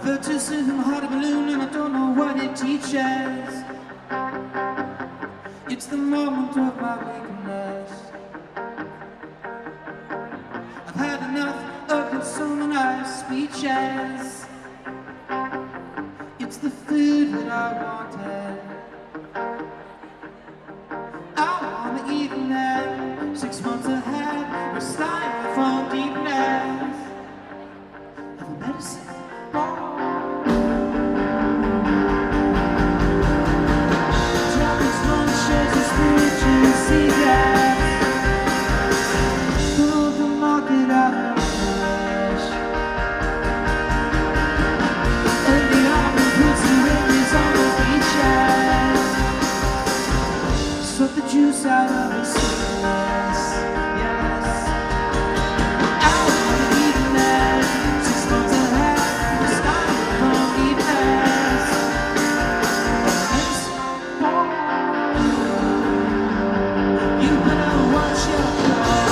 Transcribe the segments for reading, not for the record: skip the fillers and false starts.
purchased a hot balloon and I don't know what it teaches. It's the moment of my weakness. I've had enough of consumerized speeches. It's the food that I wanted. I want to eat them 6 months ahead. We're sliding from deepness of a medicine ball. Japanese munchers and spiritual seagulls. Pull the market out of flesh. And the army puts the windows on the beaches. Suck the juice out of the seedless. Yes. I wanna eat that 6 months ahead. We're starting from deepness. You better watch your clothes.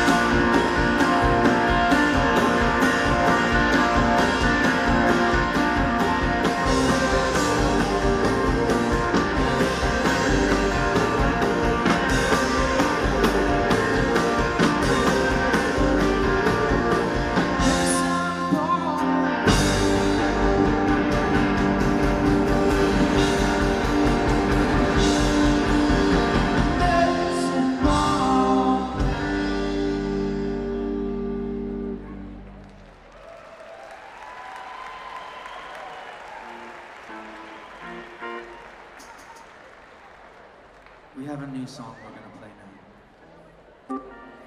We have a new song we're gonna play now.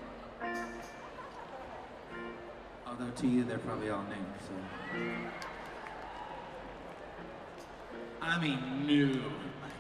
Although to you they're probably all new, so. I mean new.